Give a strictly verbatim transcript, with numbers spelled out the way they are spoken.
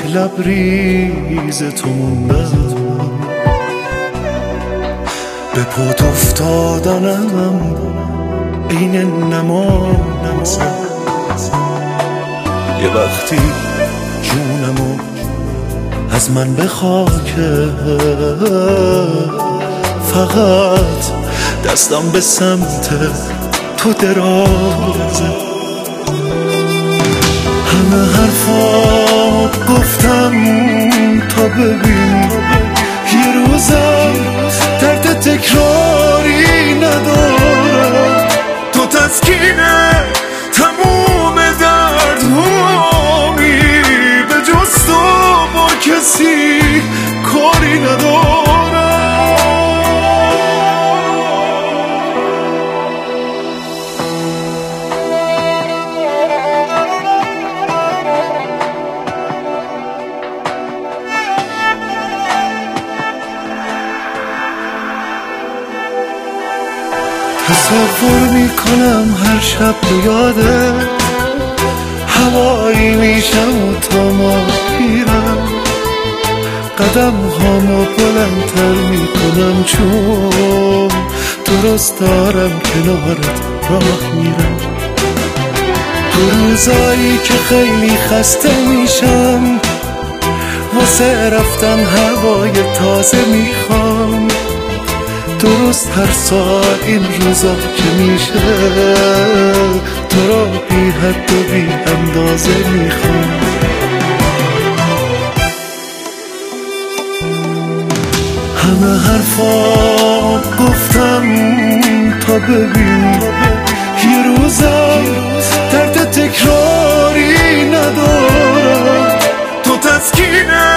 لبریز تو موندم، به پات افتادنم این نماز. یه وقتی جونمو از من بخواکه، فقط دستم به سمت تو درازه. همه حرفا گفتم تا ببین یه روزم درد تکراری ندارم. تو تسکینه تموم دردهامی، به جز تو با کسی کاری ندارم. تصور میکنم هر شب به یاده هوایی میشم و تا ما پیرم، قدم هامو بلندتر میکنم چون درست دارم کنارت راه میرم. تو روزایی که خیلی خسته میشم واسه رفتن هوای تازه میخوام، درست هر ساعت این روزا که میشه تو را بی حد و بی اندازه میخوام. همه حرفا گفتم تا ببین یه روزم درد تکراری ندارم. تو تسکینه